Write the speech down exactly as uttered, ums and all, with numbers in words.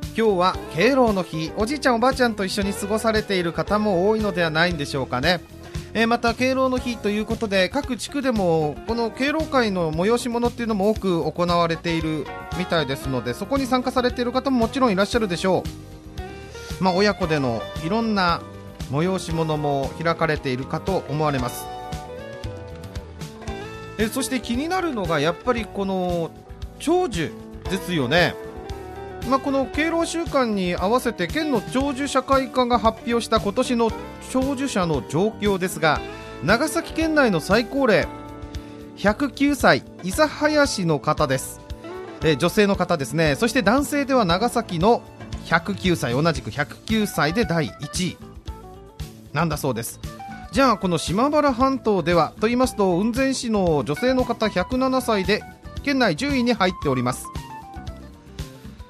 今日は敬老の日、おじいちゃんおばあちゃんと一緒に過ごされている方も多いのではないんでしょうかね。えー、また敬老の日ということで各地区でもこの敬老会の催し物っていうのも多く行われているみたいですので、そこに参加されている方ももちろんいらっしゃるでしょう。まあ、親子でのいろんな催し物も開かれているかと思われます。えー、そして気になるのがやっぱりこの長寿ですよね。まあ、この敬老週間に合わせて県の長寿社会課が発表した今年の長寿者の状況ですが、長崎県内の最高齢ひゃくきゅうさい諫早市の方です。えー、女性の方ですね。そして男性では長崎のひゃくきゅうさい、同じくひゃくきゅうさいでだいいちいなんだそうです。じゃあこの島原半島ではと言いますと、雲仙市の女性の方ひゃくななさいで県内じゅういに入っております。